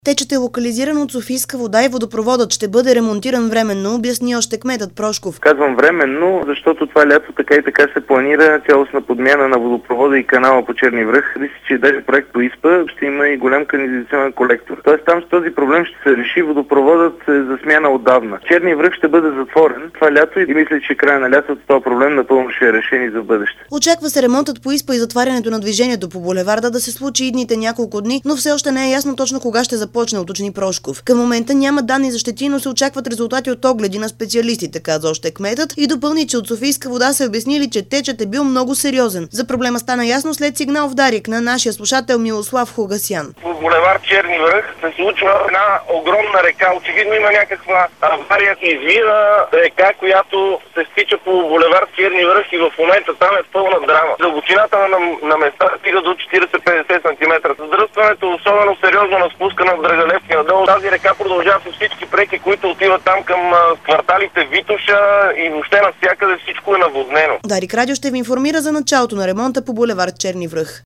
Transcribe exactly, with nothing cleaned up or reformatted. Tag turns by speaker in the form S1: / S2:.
S1: Течът е локализиран от Софийска вода и водопроводът ще бъде ремонтиран временно, обясни още кметът Прошков.
S2: Казвам временно, защото това лято така и така се планира цялостна подмяна на водопровода и канала по Черни връх. Мисля, че даже проект по ИСПА ще има и голям канализационен колектор. Тоест там с този проблем ще се реши, водопроводът е за смяна отдавна. Черни връх ще бъде затворен това лято и мисля, че края на лятото този проблем напълно ще е решен и за бъдеще.
S1: Очаква се ремонтът по ИСПА и затварянето на движението по булеварда да се случи идните няколко дни, но все още не е ясно точно кога ще започне, уточни Прошков. Към момента няма данни за щети, но се очакват резултати от огледи на специалистите, каза още кметът и допълни, че от Софийска вода са обяснили, че течът е бил много сериозен. За проблема стана ясно след сигнал в Дарик на нашия слушател Милослав Хугасян.
S3: В булевард Черни връх се случва една огромна река. Очевидно има някаква авария. Извира река, която се стича по булевард Черни връх и в момента там е пълна драма. Дълбочината на, на места стига до четирийсет до петдесет сантиметра. Задръстването е особено сериозно на спуска на Драгалевски надолу. Тази река продължава с всички преки, които отиват там към кварталите Витоша и въобще навсякъде всичко е наводнено.
S1: Дарик Радио ще ви информира за началото на ремонта по булевард Черни връх.